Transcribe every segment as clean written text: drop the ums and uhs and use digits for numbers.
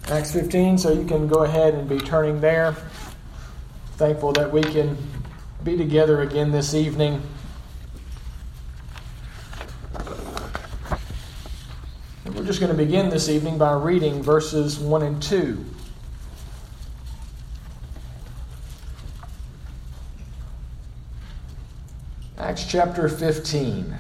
Acts 15, so you can go ahead and be turning there. Thankful that we can be together again this evening. And we're just going to begin this evening by reading verses 1 and 2. Acts chapter 15.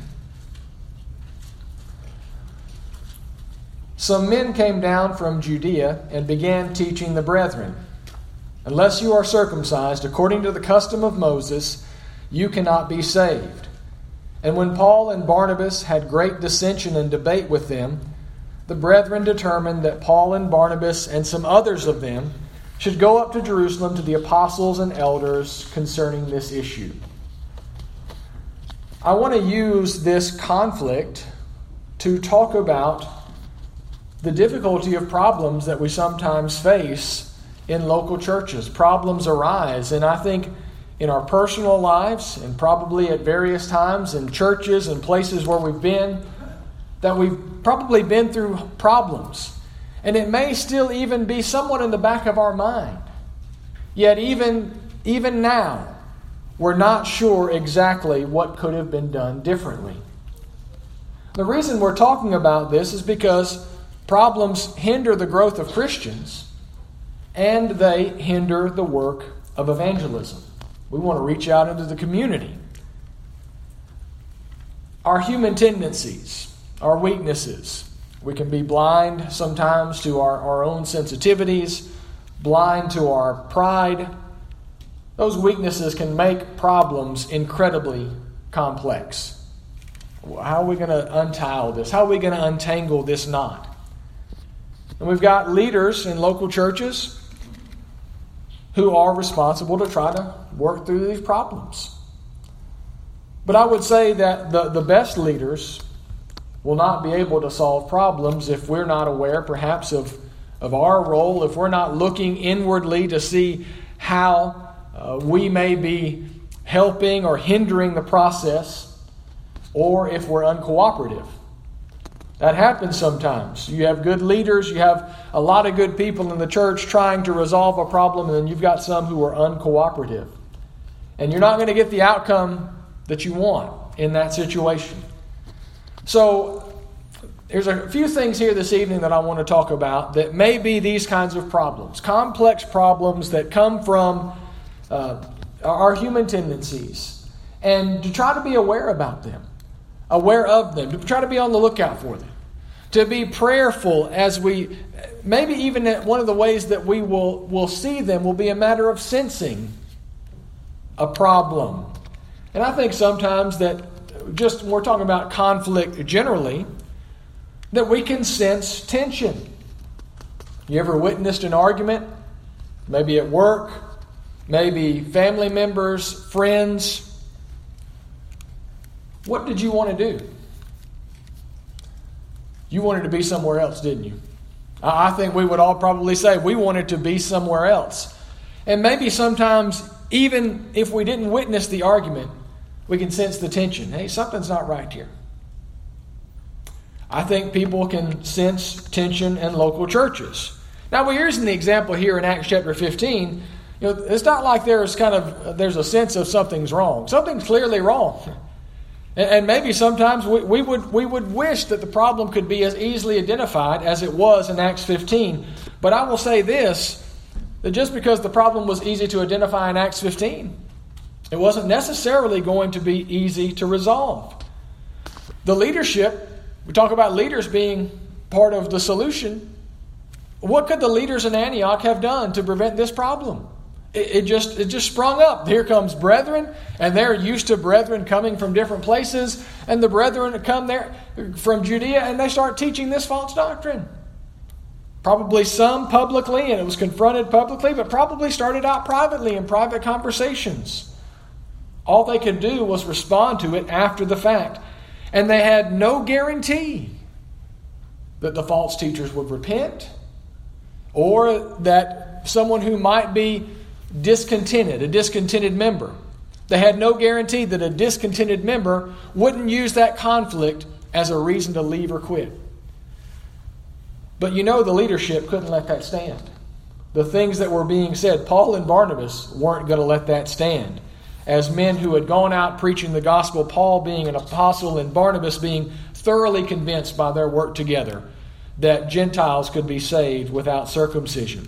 Some men came down from Judea and began teaching the brethren, "Unless you are circumcised according to the custom of Moses, you cannot be saved." And when Paul and Barnabas had great dissension and debate with them, the brethren determined that Paul and Barnabas and some others of them should go up to Jerusalem to the apostles and elders concerning this issue. I want to use this conflict to talk about the difficulty of problems that we sometimes face in local churches. Problems arise, and I think in our personal lives and probably at various times in churches and places where we've been, that we've probably been through problems. And it may still even be somewhat in the back of our mind. Yet even now, we're not sure exactly what could have been done differently. The reason we're talking about this is because problems hinder the growth of Christians, and they hinder the work of evangelism. We want to reach out into the community. Our human tendencies, our weaknesses. We can be blind sometimes to our own sensitivities, blind to our pride. Those weaknesses can make problems incredibly complex. How are we going to untile this? How are we going to untangle this knot? And we've got leaders in local churches who are responsible to try to work through these problems. But I would say that the best leaders will not be able to solve problems if we're not aware perhaps of our role, if we're not looking inwardly to see how we may be helping or hindering the process, or if we're uncooperative. That happens sometimes. You have good leaders, you have a lot of good people in the church trying to resolve a problem, and then you've got some who are uncooperative. And you're not going to get the outcome that you want in that situation. So, there's a few things here this evening that I want to talk about that may be these kinds of problems. Complex problems that come from our human tendencies. And to try to be aware about them. Aware of them, to try to be on the lookout for them, to be prayerful as we, maybe even one of the ways that we will see them will be a matter of sensing a problem. And I think sometimes that just when we're talking about conflict generally, that we can sense tension. You ever witnessed an argument? Maybe at work, maybe family members, friends. What did you want to do? You wanted to be somewhere else, didn't you? I think we would all probably say we wanted to be somewhere else. And maybe sometimes, even if we didn't witness the argument, we can sense the tension. Hey, something's not right here. I think people can sense tension in local churches. Now, we're using the example here in Acts chapter 15. It's not like there's a sense of something's wrong. Something's clearly wrong. And maybe sometimes we would wish that the problem could be as easily identified as it was in Acts 15. But I will say this, that just because the problem was easy to identify in Acts 15, it wasn't necessarily going to be easy to resolve. The leadership, we talk about leaders being part of the solution. What could the leaders in Antioch have done to prevent this problem? It just sprung up. Here comes brethren, and they're used to brethren coming from different places, and the brethren come there from Judea, and they start teaching this false doctrine. Probably some publicly, and it was confronted publicly, but probably started out privately in private conversations. All they could do was respond to it after the fact. And they had no guarantee that the false teachers would repent, or that someone who might be discontented, a discontented member. They had no guarantee that a discontented member wouldn't use that conflict as a reason to leave or quit. But the leadership couldn't let that stand. The things that were being said, Paul and Barnabas weren't going to let that stand. As men who had gone out preaching the gospel, Paul being an apostle and Barnabas being thoroughly convinced by their work together that Gentiles could be saved without circumcision.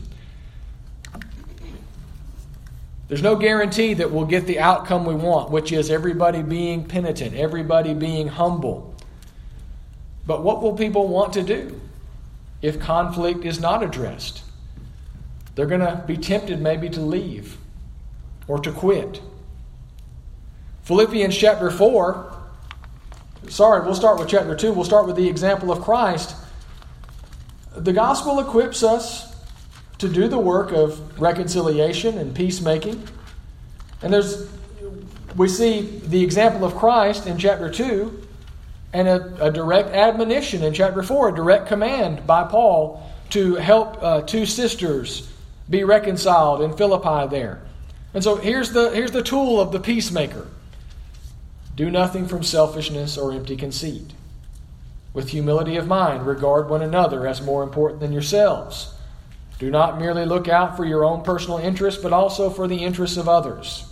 There's no guarantee that we'll get the outcome we want, which is everybody being penitent, everybody being humble. But what will people want to do if conflict is not addressed? They're going to be tempted maybe to leave or to quit. Philippians chapter 4, we'll start with chapter 2. We'll start with the example of Christ. The gospel equips us to do the work of reconciliation and peacemaking. And we see the example of Christ in chapter 2 and a direct admonition in chapter 4, a direct command by Paul to help two sisters be reconciled in Philippi there. And so here's the tool of the peacemaker. Do nothing from selfishness or empty conceit. With humility of mind, regard one another as more important than yourselves. Do not merely look out for your own personal interests, but also for the interests of others.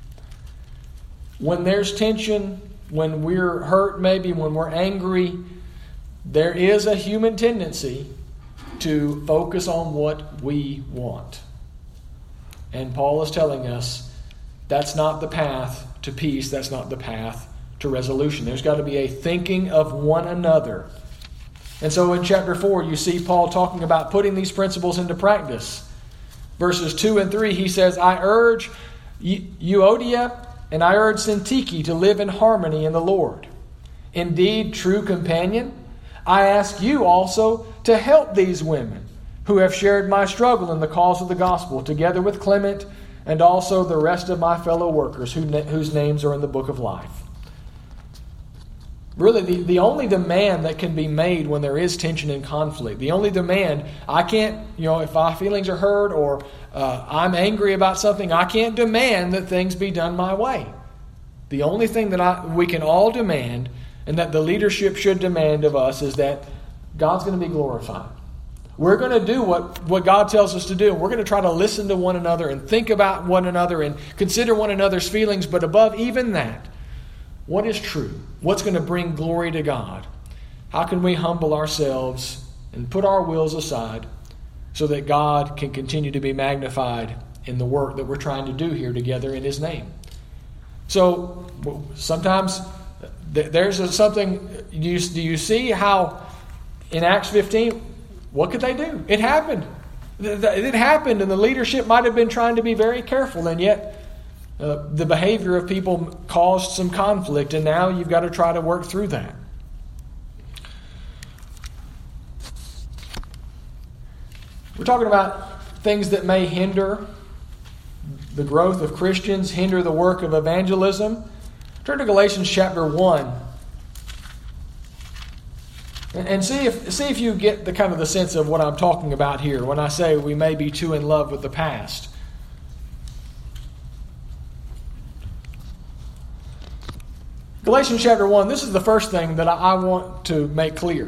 When there's tension, when we're hurt maybe, when we're angry, there is a human tendency to focus on what we want. And Paul is telling us that's not the path to peace. That's not the path to resolution. There's got to be a thinking of one another. And so in chapter 4, you see Paul talking about putting these principles into practice. Verses 2 and 3, he says, I urge Euodia and I urge Syntyche to live in harmony in the Lord. Indeed, true companion, I ask you also to help these women who have shared my struggle in the cause of the gospel, together with Clement and also the rest of my fellow workers whose names are in the book of life. Really, the only demand that can be made when there is tension and conflict, the only demand, I can't, if my feelings are hurt or I'm angry about something, I can't demand that things be done my way. The only thing that we can all demand and that the leadership should demand of us is that God's going to be glorified. We're going to do what God tells us to do. We're going to try to listen to one another and think about one another and consider one another's feelings. But above even that, what is true? What's going to bring glory to God? How can we humble ourselves and put our wills aside so that God can continue to be magnified in the work that we're trying to do here together in His name? So sometimes there's something. Do you see how in Acts 15, what could they do? It happened. It happened, and the leadership might have been trying to be very careful, and yet the behavior of people caused some conflict, and now you've got to try to work through that. We're talking about things that may hinder the growth of Christians, hinder the work of evangelism. Turn to Galatians chapter 1. And see if you get the sense of what I'm talking about here when I say we may be too in love with the past. Galatians chapter 1, this is the first thing that I want to make clear.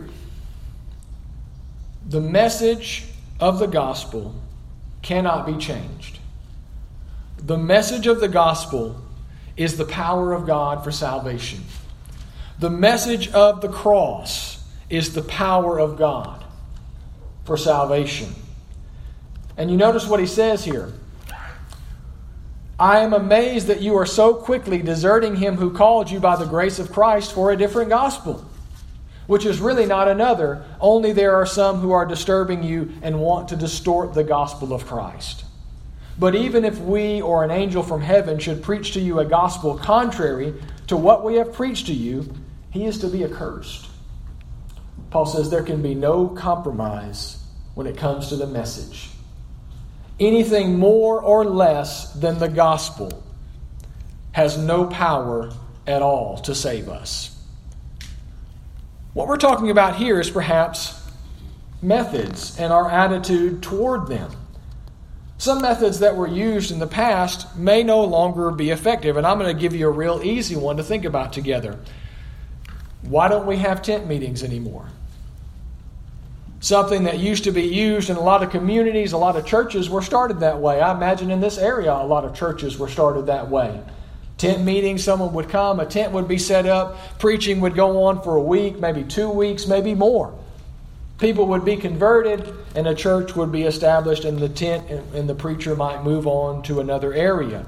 The message of the gospel cannot be changed. The message of the gospel is the power of God for salvation. The message of the cross is the power of God for salvation. And you notice what he says here. I am amazed that you are so quickly deserting him who called you by the grace of Christ for a different gospel, which is really not another, only there are some who are disturbing you and want to distort the gospel of Christ. But even if we or an angel from heaven should preach to you a gospel contrary to what we have preached to you, he is to be accursed. Paul says there can be no compromise when it comes to the message. Anything more or less than the gospel has no power at all to save us. What we're talking about here is perhaps methods and our attitude toward them. Some methods that were used in the past may no longer be effective, and I'm going to give you a real easy one to think about together. Why don't we have tent meetings anymore? Something that used to be used in a lot of communities, a lot of churches were started that way. I imagine in this area a lot of churches were started that way. Tent meetings, someone would come, a tent would be set up, preaching would go on for a week, maybe 2 weeks, maybe more. People would be converted and a church would be established in the tent, and the preacher might move on to another area.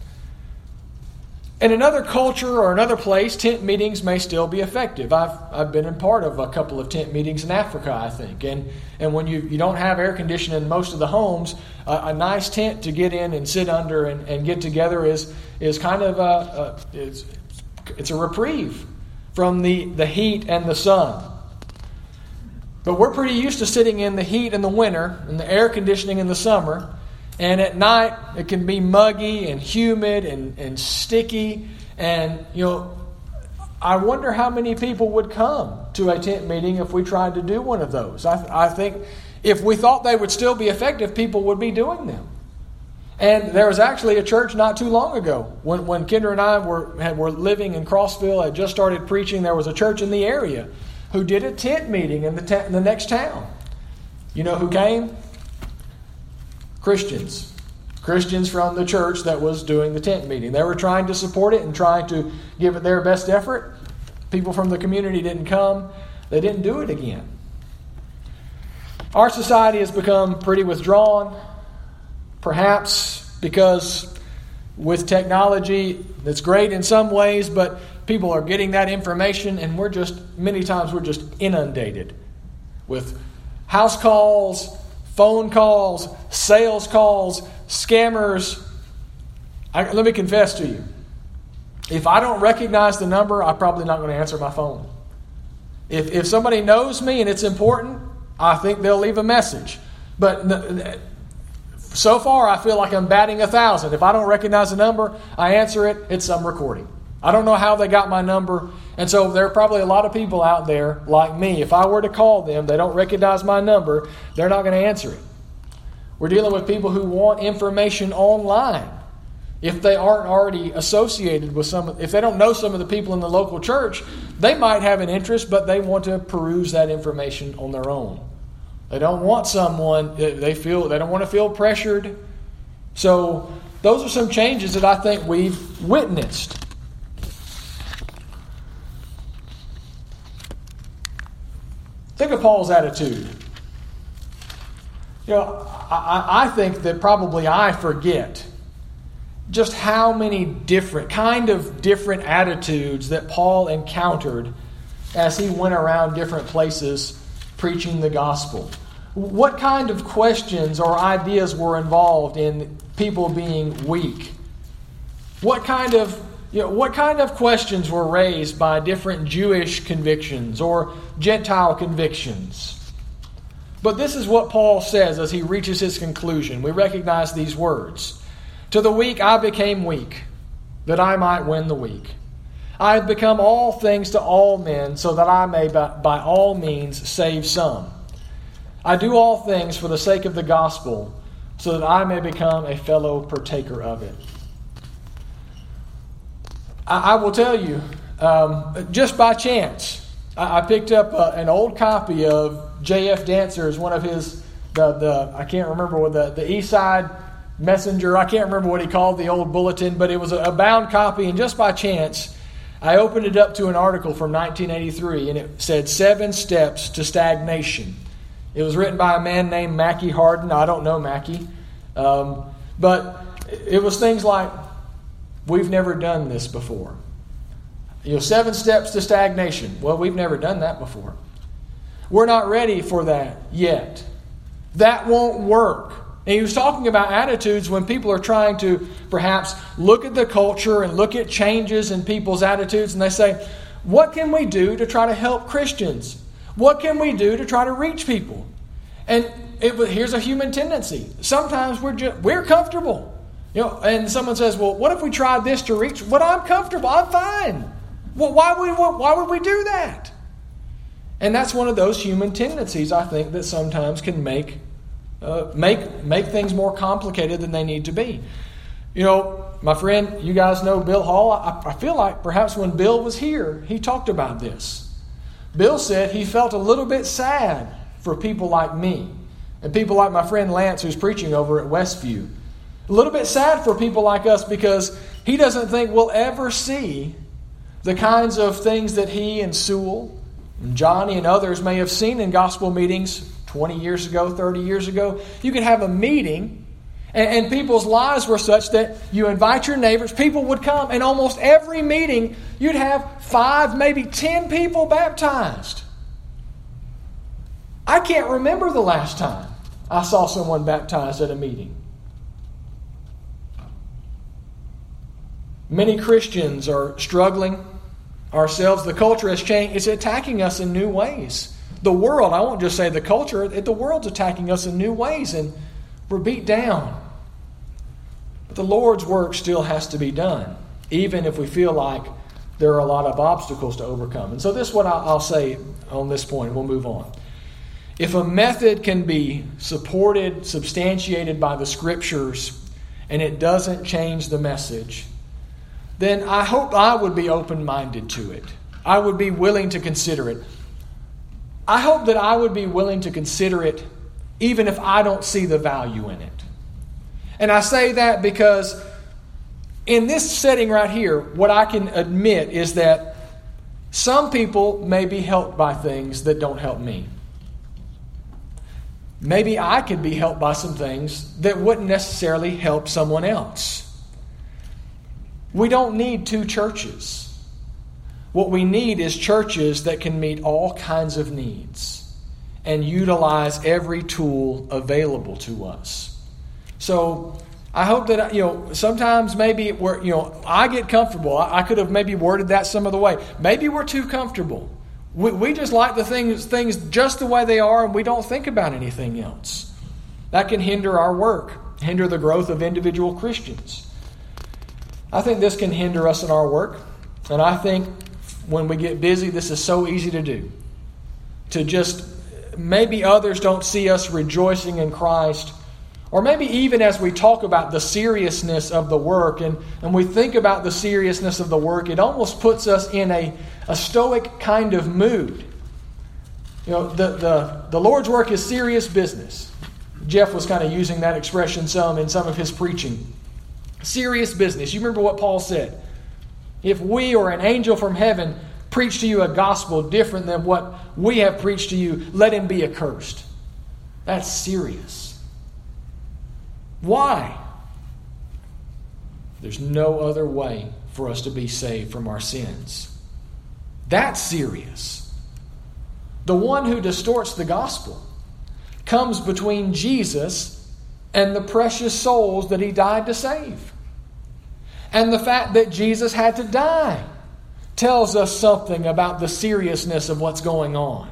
In another culture or another place, tent meetings may still be effective. I've been a part of a couple of tent meetings in Africa, I think. And when you don't have air conditioning in most of the homes, a nice tent to get in and sit under and get together is kind of it's a reprieve from the heat and the sun. But we're pretty used to sitting in the heat in the winter and the air conditioning in the summer. And at night, it can be muggy and humid and sticky. And, I wonder how many people would come to a tent meeting if we tried to do one of those. I think if we thought they would still be effective, people would be doing them. And there was actually a church not too long ago. When Kendra and I were living in Crossville, had just started preaching, there was a church in the area who did a tent meeting in the next town. You know who came? Christians from the church that was doing the tent meeting. They were trying to support it and trying to give it their best effort. People from the community didn't come. They didn't do it again. Our society has become pretty withdrawn, perhaps because with technology, it's great in some ways, but people are getting that information and many times we're just inundated with house calls, phone calls, sales calls, scammers. Let me confess to you. If I don't recognize the number, I'm probably not going to answer my phone. If somebody knows me and it's important, I think they'll leave a message. But so far, I feel like I'm batting 1,000. If I don't recognize the number, I answer it, it's some recording. I don't know how they got my number. And so there are probably a lot of people out there like me. If I were to call them, they don't recognize my number, they're not going to answer it. We're dealing with people who want information online. If they aren't already associated with if they don't know some of the people in the local church, they might have an interest, but they want to peruse that information on their own. They don't want someone, they don't want to feel pressured. So those are some changes that I think we've witnessed. Think of Paul's attitude. I think that probably I forget just how many different attitudes that Paul encountered as he went around different places preaching the gospel. What kind of questions or ideas were involved in people being weak? What kind of questions were raised by different Jewish convictions or Gentile convictions? But this is what Paul says as he reaches his conclusion. We recognize these words. To the weak I became weak, that I might win the weak. I have become all things to all men, so that I may by all means save some. I do all things for the sake of the gospel, so that I may become a fellow partaker of it. I will tell you, just by chance, I picked up an old copy of J.F. Dancer's, one of his, I can't remember what the East Side Messenger, I can't remember what he called the old bulletin, but it was a bound copy, and just by chance, I opened it up to an article from 1983, and it said 7 Steps to Stagnation. It was written by a man named Mackie Hardin. I don't know Mackie. But it was things like, we've never done this before. 7 steps to stagnation. Well, we've never done that before. We're not ready for that yet. That won't work. And he was talking about attitudes when people are trying to perhaps look at the culture and look at changes in people's attitudes, and they say, what can we do to try to help Christians? What can we do to try to reach people? And here's a human tendency. Sometimes we're comfortable. And someone says, well, what if we tried this to reach? Well, I'm comfortable. I'm fine. Well, why would we do that? And that's one of those human tendencies, I think, that sometimes can make things more complicated than they need to be. My friend, you guys know Bill Hall. I feel like perhaps when Bill was here, he talked about this. Bill said he felt a little bit sad for people like me and people like my friend Lance, who's preaching over at Westview. A little bit sad for people like us because he doesn't think we'll ever see the kinds of things that he and Sewell and Johnny and others may have seen in gospel meetings 20 years ago, 30 years ago. You could have a meeting and people's lives were such that you invite your neighbors, people would come, and almost every meeting you'd have 5, maybe 10 people baptized. I can't remember the last time I saw someone baptized at a meeting. Many Christians are struggling ourselves. The culture has changed. It's attacking us in new ways. The world, I won't just say the culture, the world's attacking us in new ways, and we're beat down. But the Lord's work still has to be done, even if we feel like there are a lot of obstacles to overcome. And so this is what I'll say on this point, and we'll move on. If a method can be supported, substantiated by the Scriptures, and it doesn't change the message, then I hope I would be open-minded to it. I would be willing to consider it. I hope that I would be willing to consider it even if I don't see the value in it. And I say that because in this setting right here, what I can admit is that some people may be helped by things that don't help me. Maybe I could be helped by some things that wouldn't necessarily help someone else. We don't need 2 churches. What we need is churches that can meet all kinds of needs and utilize every tool available to us. So I hope that, sometimes maybe I get comfortable. I could have maybe worded that some other way. Maybe we're too comfortable. We just like the things just the way they are, and we don't think about anything else. That can hinder our work, hinder the growth of individual Christians. I think this can hinder us in our work. And I think when we get busy, this is so easy to do. To just, maybe others don't see us rejoicing in Christ. Or maybe even as we talk about the seriousness of the work and we think about the seriousness of the work, it almost puts us in a stoic kind of mood. The Lord's work is serious business. Jeff was kind of using that expression some in some of his preaching. Serious business. You remember what Paul said? If we or an angel from heaven preach to you a gospel different than what we have preached to you, let him be accursed. That's serious. Why? There's no other way for us to be saved from our sins. That's serious. The one who distorts the gospel comes between Jesus and the precious souls that he died to save. And the fact that Jesus had to die tells us something about the seriousness of what's going on.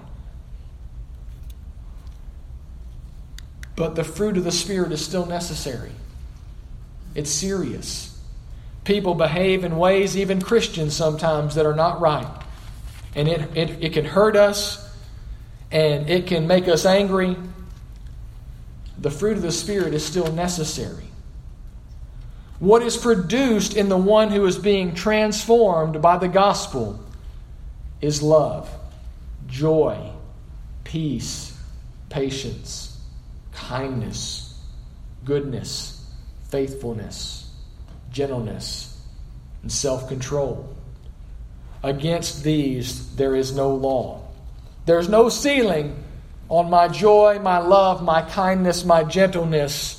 But the fruit of the Spirit is still necessary. It's serious. People behave in ways, even Christians sometimes, that are not right. And it can hurt us, and it can make us angry. The fruit of the Spirit is still necessary. What is produced in the one who is being transformed by the gospel is love, joy, peace, patience, kindness, goodness, faithfulness, gentleness, and self-control. Against these there is no law. There's no ceiling on my joy, my love, my kindness, my gentleness.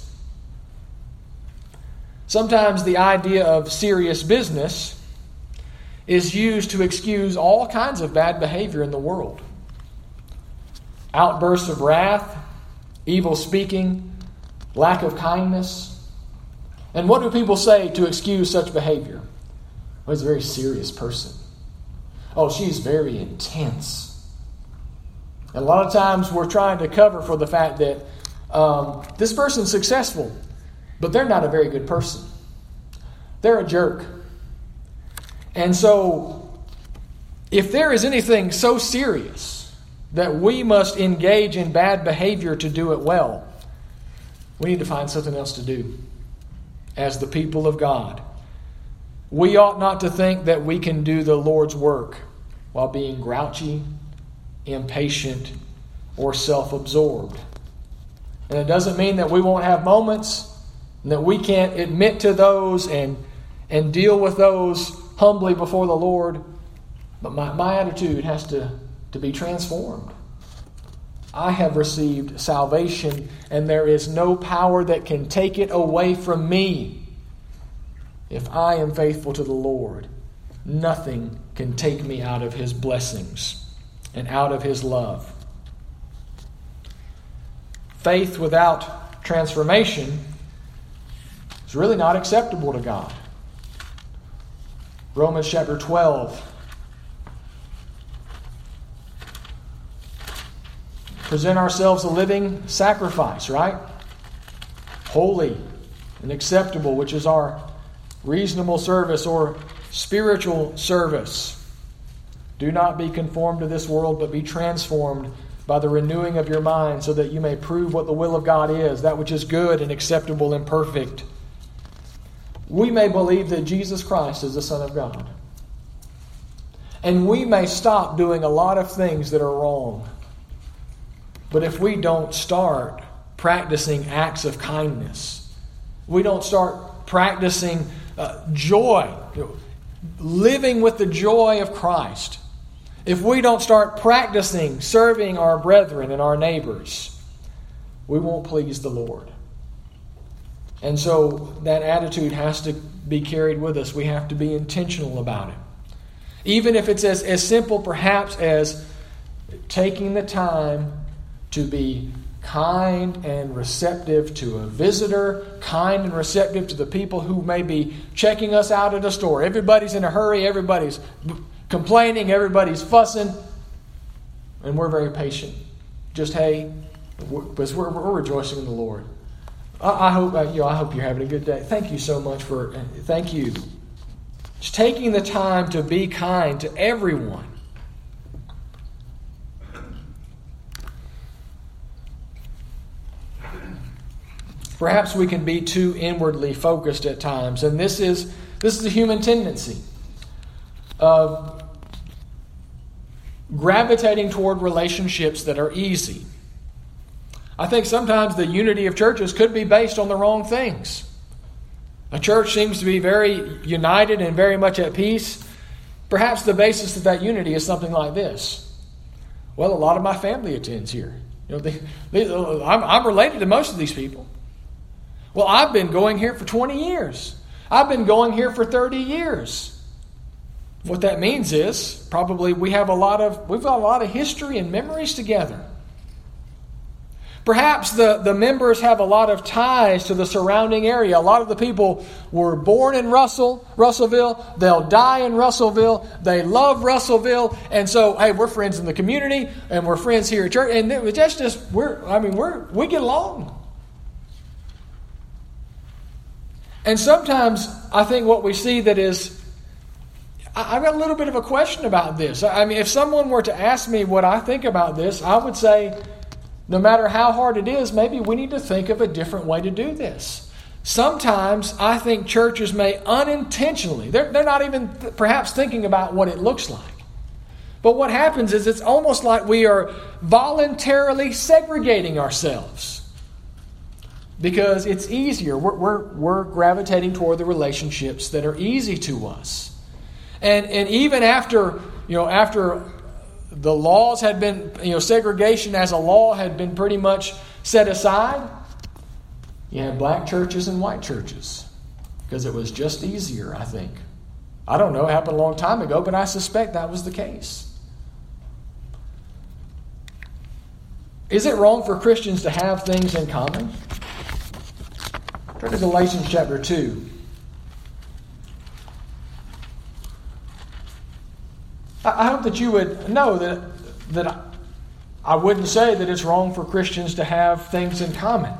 Sometimes the idea of serious business is used to excuse all kinds of bad behavior in the world. Outbursts of wrath, evil speaking, lack of kindness. And what do people say to excuse such behavior? Well, he's a very serious person. Oh, she's very intense. And a lot of times we're trying to cover for the fact that this person's successful, but they're not a very good person. They're a jerk. And so, if there is anything so serious that we must engage in bad behavior to do it well, we need to find something else to do as the people of God. We ought not to think that we can do the Lord's work while being grouchy, impatient, or self-absorbed. And it doesn't mean that we won't have moments and that we can't admit to those and deal with those humbly before the Lord. But my attitude has to be transformed. I have received salvation, and there is no power that can take it away from me. If I am faithful to the Lord, nothing can take me out of His blessings and out of His love. Faith without transformation is really not acceptable to God. Romans chapter 12. Present ourselves a living sacrifice, right? Holy and acceptable, which is our reasonable service or spiritual service. Do not be conformed to this world, but be transformed by the renewing of your mind, so that you may prove what the will of God is, that which is good and acceptable and perfect. We may believe that Jesus Christ is the Son of God. And we may stop doing a lot of things that are wrong. But if we don't start practicing acts of kindness, we don't start practicing joy, living with the joy of Christ, if we don't start practicing serving our brethren and our neighbors, we won't please the Lord. And so that attitude has to be carried with us. We have to be intentional about it. Even if it's as simple perhaps as taking the time to be kind and receptive to a visitor, kind and receptive to the people who may be checking us out at a store. Everybody's in a hurry, everybody's complaining, everybody's fussing, and we're very patient. Just, hey, because we're rejoicing in the Lord. I hope you're having a good day. Thank you so much thank you. Just taking the time to be kind to everyone. Perhaps we can be too inwardly focused at times, and this is a human tendency of gravitating toward relationships that are easy. I think sometimes the unity of churches could be based on the wrong things. A church seems to be very united and very much at peace. Perhaps the basis of that unity is something like this. Well, a lot of my family attends here. I'm related to most of these people. Well, I've been going here for 20 years. I've been going here for 30 years. What that means is probably we've got a lot of history and memories together. Perhaps the members have a lot of ties to the surrounding area. A lot of the people were born in Russellville. They'll die in Russellville. They love Russellville. And so, hey, we're friends in the community and we're friends here at church. And we get along. And sometimes I think what we see that is, I've got a little bit of a question about this. I mean, if someone were to ask me what I think about this, I would say, no matter how hard it is, maybe we need to think of a different way to do this. Sometimes I think churches may unintentionally, they're not even perhaps thinking about what it looks like. But what happens is it's almost like we are voluntarily segregating ourselves. Because it's easier. We're gravitating toward the relationships that are easy to us. And even after the laws had been, segregation as a law had been pretty much set aside, you had black churches and white churches. Because it was just easier, I think. I don't know, it happened a long time ago, but I suspect that was the case. Is it wrong for Christians to have things in common? Turn to Galatians chapter 2. I hope that you would know that I wouldn't say that it's wrong for Christians to have things in common.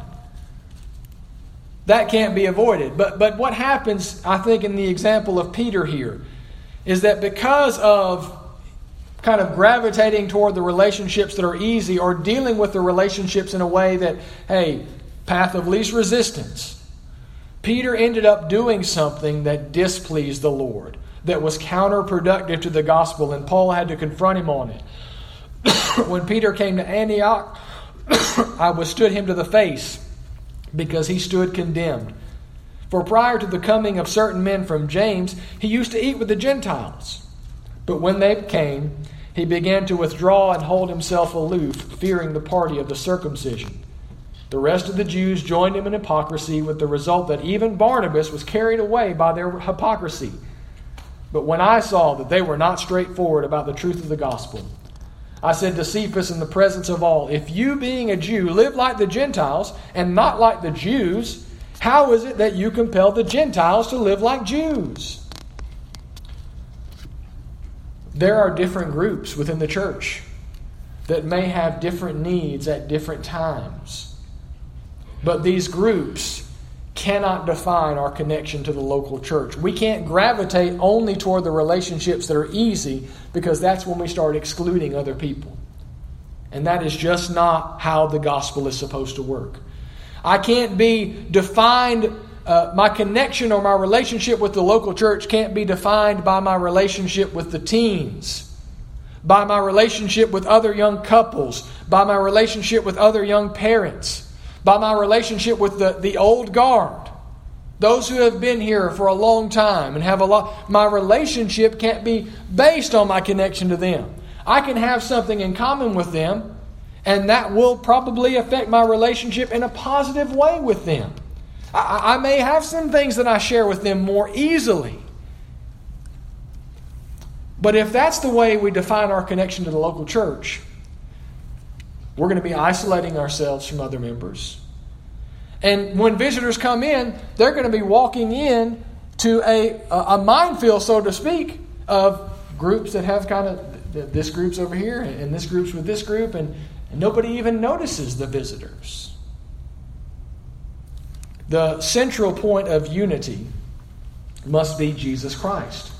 That can't be avoided. But what happens, I think, in the example of Peter here, is that because of kind of gravitating toward the relationships that are easy or dealing with the relationships in a way that, hey, path of least resistance, Peter ended up doing something that displeased the Lord, that was counterproductive to the gospel, and Paul had to confront him on it. When Peter came to Antioch, I withstood him to the face, because he stood condemned. For prior to the coming of certain men from James, he used to eat with the Gentiles. But when they came, he began to withdraw and hold himself aloof, fearing the party of the circumcision. The rest of the Jews joined him in hypocrisy, with the result that even Barnabas was carried away by their hypocrisy. But when I saw that they were not straightforward about the truth of the gospel, I said to Cephas in the presence of all, if you, being a Jew, live like the Gentiles and not like the Jews, how is it that you compel the Gentiles to live like Jews? There are different groups within the church that may have different needs at different times. But these groups cannot define our connection to the local church. We can't gravitate only toward the relationships that are easy, because that's when we start excluding other people. And that is just not how the gospel is supposed to work. I can't be defined, my connection or my relationship with the local church can't be defined by my relationship with the teens, by my relationship with other young couples, by my relationship with other young parents, by my relationship with the old guard, those who have been here for a long time and have a lot. My relationship can't be based on my connection to them. I can have something in common with them, and that will probably affect my relationship in a positive way with them. I may have some things that I share with them more easily. But if that's the way we define our connection to the local church, we're going to be isolating ourselves from other members. And when visitors come in, they're going to be walking in to a minefield, so to speak, of groups that have kind of, this group's over here and this group's with this group, and nobody even notices the visitors. The central point of unity must be Jesus Christ.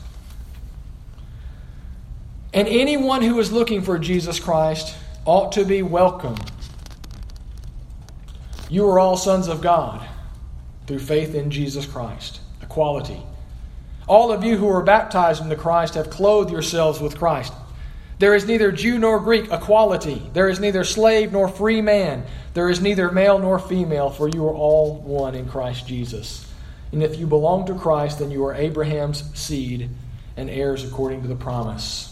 And anyone who is looking for Jesus Christ ought to be welcome. You are all sons of God through faith in Jesus Christ. Equality. All of you who are baptized into Christ have clothed yourselves with Christ. There is neither Jew nor Greek, equality. There is neither slave nor free man. There is neither male nor female, for you are all one in Christ Jesus. And if you belong to Christ, then you are Abraham's seed and heirs according to the promise.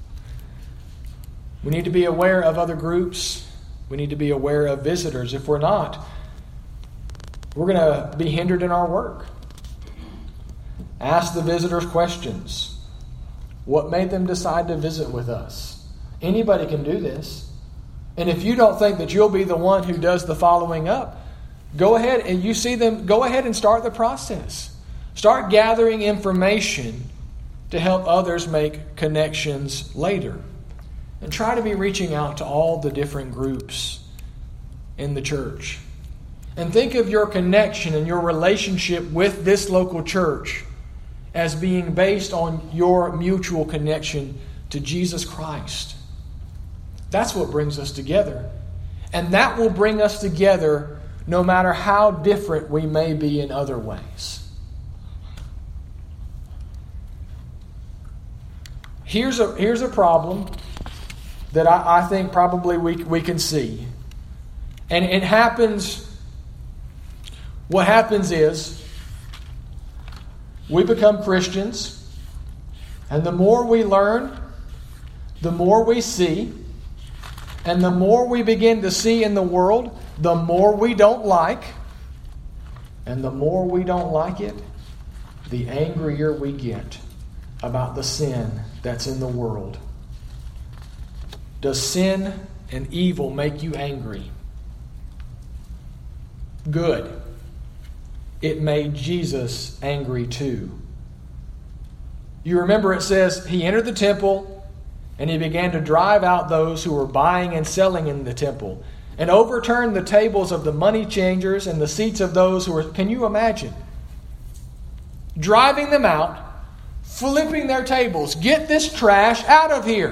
We need to be aware of other groups. We need to be aware of visitors. If we're not, we're going to be hindered in our work. Ask the visitors questions. What made them decide to visit with us? Anybody can do this. And if you don't think that you'll be the one who does the following up, go ahead and you see them, go ahead and start the process. Start gathering information to help others make connections later. And try to be reaching out to all the different groups in the church. And think of your connection and your relationship with this local church as being based on your mutual connection to Jesus Christ. That's what brings us together. And that will bring us together no matter how different we may be in other ways. Here's a problem that I think probably we can see. And it happens, what happens is, we become Christians, and the more we learn, the more we see, and the more we begin to see in the world, the more we don't like, and the more we don't like it, the angrier we get about the sin that's in the world. Does sin and evil make you angry? Good. It made Jesus angry too. You remember it says, He entered the temple and He began to drive out those who were buying and selling in the temple, and overturned the tables of the money changers and the seats of those who were... Can you imagine? Driving them out, flipping their tables. Get this trash out of here.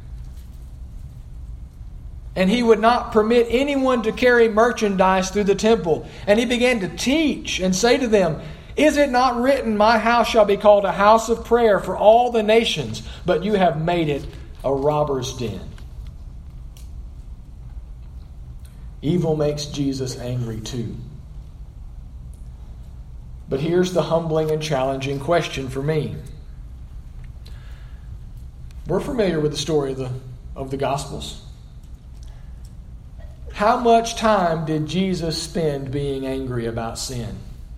And He would not permit anyone to carry merchandise through the temple. And He began to teach and say to them, Is it not written, My house shall be called a house of prayer for all the nations, but you have made it a robber's den? Evil makes Jesus angry too. But here's the humbling and challenging question for me. We're familiar with the story of the Gospels. How much time did Jesus spend being angry about sin?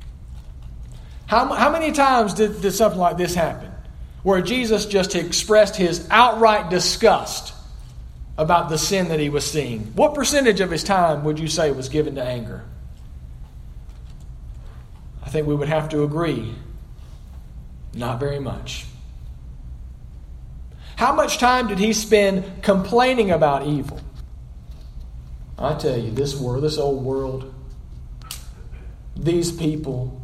How many times did something like this happen? Where Jesus just expressed his outright disgust about the sin that he was seeing. What percentage of his time would you say was given to anger? I think we would have to agree, not very much. How much time did he spend complaining about evil? I tell you, this old world, these people,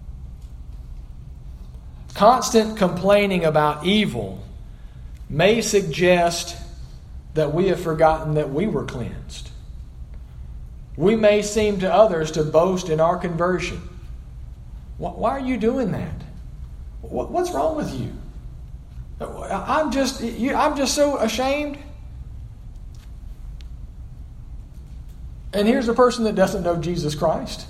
constant complaining about evil may suggest that we have forgotten that we were cleansed. We may seem to others to boast in our conversion. Why are you doing that? What's wrong with you? I'm just so ashamed. And here's a person that doesn't know Jesus Christ.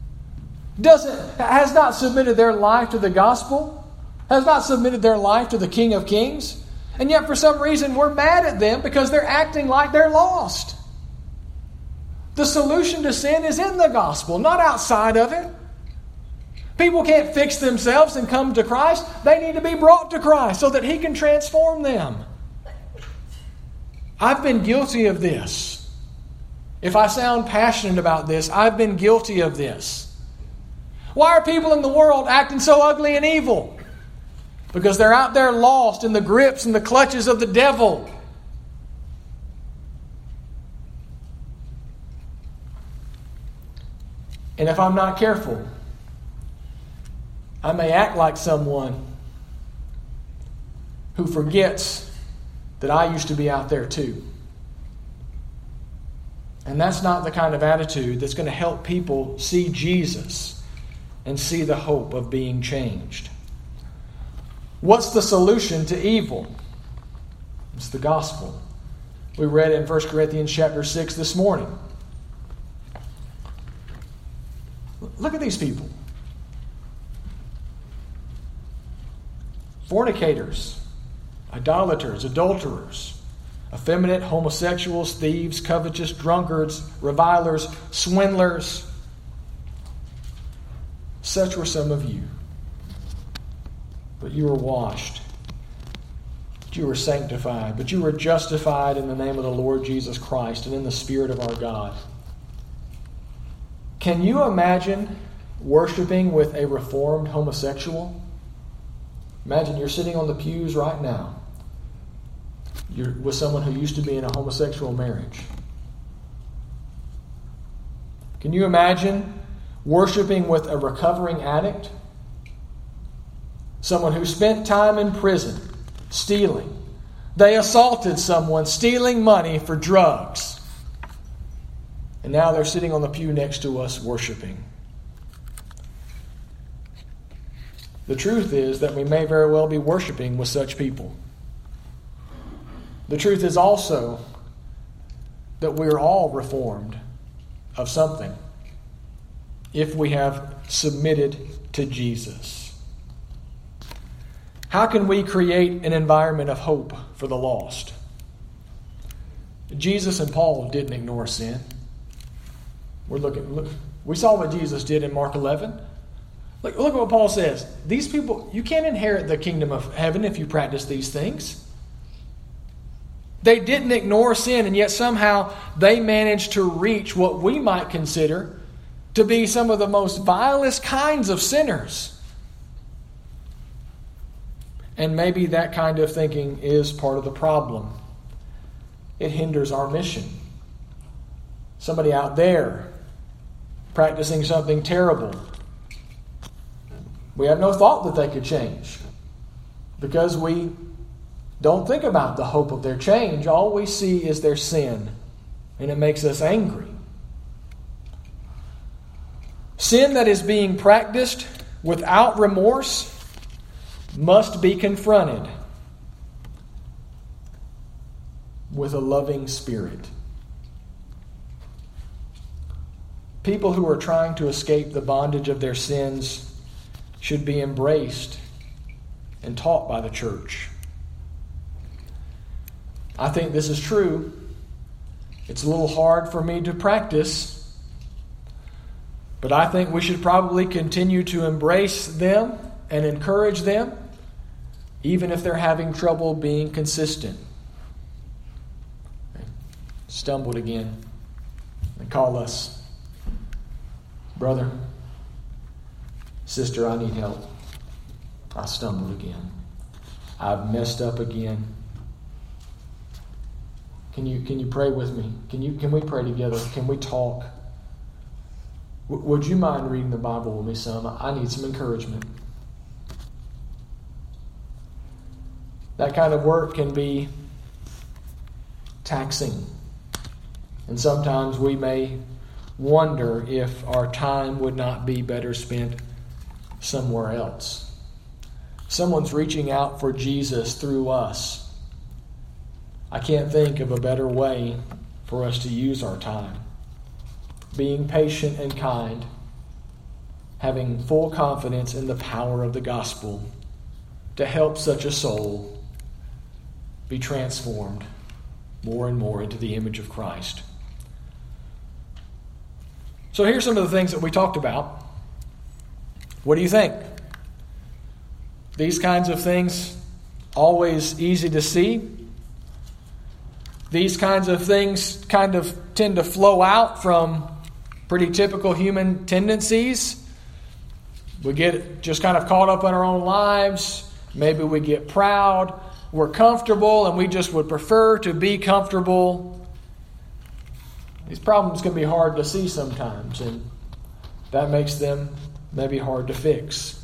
Has not submitted their life to the gospel. Has not submitted their life to the King of Kings. And yet for some reason we're mad at them because they're acting like they're lost. The solution to sin is in the gospel, not outside of it. People can't fix themselves and come to Christ. They need to be brought to Christ so that He can transform them. I've been guilty of this. If I sound passionate about this, I've been guilty of this. Why are people in the world acting so ugly and evil? Because they're out there lost in the grips and the clutches of the devil. And if I'm not careful, I may act like someone who forgets that I used to be out there too. And that's not the kind of attitude that's going to help people see Jesus and see the hope of being changed. What's the solution to evil? It's the gospel. We read in 1 Corinthians chapter 6 this morning. Look at these people. Fornicators, idolaters, adulterers, effeminate, homosexuals, thieves, covetous, drunkards, revilers, swindlers. Such were some of you. But you were washed. But you were sanctified. But you were justified in the name of the Lord Jesus Christ and in the Spirit of our God. Can you imagine worshiping with a reformed homosexual? Imagine you're sitting on the pews right now. You're with someone who used to be in a homosexual marriage. Can you imagine worshiping with a recovering addict? Someone who spent time in prison, stealing. They assaulted someone, stealing money for drugs. And now they're sitting on the pew next to us worshiping. The truth is that we may very well be worshiping with such people. The truth is also that we are all reformed of something if we have submitted to Jesus. How can we create an environment of hope for the lost? Jesus and Paul didn't ignore sin. We saw what Jesus did in Mark 11. Look at what Paul says. These people, you can't inherit the kingdom of heaven if you practice these things. They didn't ignore sin, and yet somehow they managed to reach what we might consider to be some of the most vilest kinds of sinners. And maybe that kind of thinking is part of the problem. It hinders our mission. Somebody out there practicing something terrible, we have no thought that they could change because we don't think about the hope of their change. All we see is their sin, and it makes us angry. Sin that is being practiced without remorse must be confronted with a loving spirit. people who are trying to escape the bondage of their sins should be embraced and taught by the church. I think this is true. It's a little hard for me to practice, but I think we should probably continue to embrace them and encourage them, even if they're having trouble being consistent. Stumbled again. They call us, brother, sister, I need help. I stumbled again. I've messed up again. Can you pray with me? Can we pray together? Can we talk? Would you mind reading the Bible with me some? I need some encouragement. That kind of work can be taxing. And sometimes we may wonder if our time would not be better spent somewhere else. Someone's reaching out for Jesus through us. I can't think of a better way for us to use our time. Being patient and kind, having full confidence in the power of the gospel to help such a soul be transformed more and more into the image of Christ. So here's some of the things that we talked about. What do you think? These kinds of things always easy to see? These kinds of things kind of tend to flow out from pretty typical human tendencies. We get just kind of caught up in our own lives. Maybe we get proud. We're comfortable and we just would prefer to be comfortable. These problems can be hard to see sometimes, and that makes them maybe hard to fix.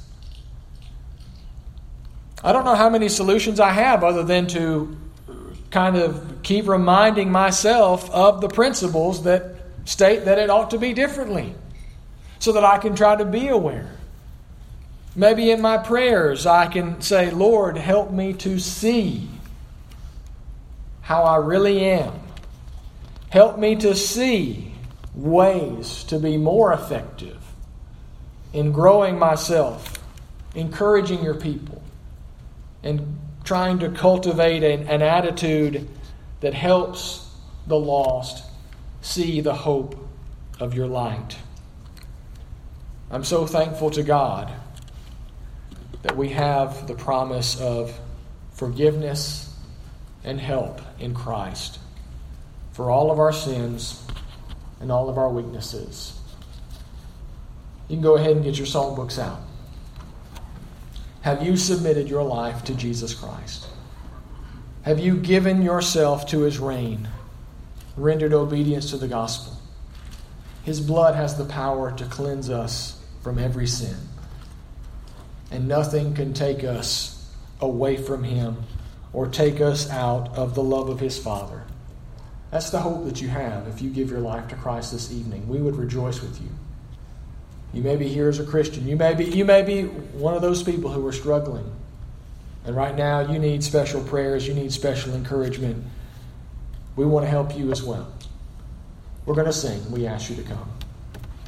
I don't know how many solutions I have other than to kind of keep reminding myself of the principles that state that it ought to be differently, so that I can try to be aware. Maybe in my prayers I can say, Lord, help me to see how I really am. Help me to see ways to be more effective in growing myself, encouraging your people, and trying to cultivate an attitude that helps the lost see the hope of your light. I'm so thankful to God that we have the promise of forgiveness and help in Christ for all of our sins and all of our weaknesses. You can go ahead and get your songbooks out. Have you submitted your life to Jesus Christ? Have you given yourself to His reign, rendered obedience to the gospel? His blood has the power to cleanse us from every sin. And nothing can take us away from Him or take us out of the love of His Father. That's the hope that you have if you give your life to Christ this evening. We would rejoice with you. You may be here as a Christian. You may be one of those people who are struggling. And right now you need special prayers. You need special encouragement. We want to help you as well. We're going to sing. We ask you to come.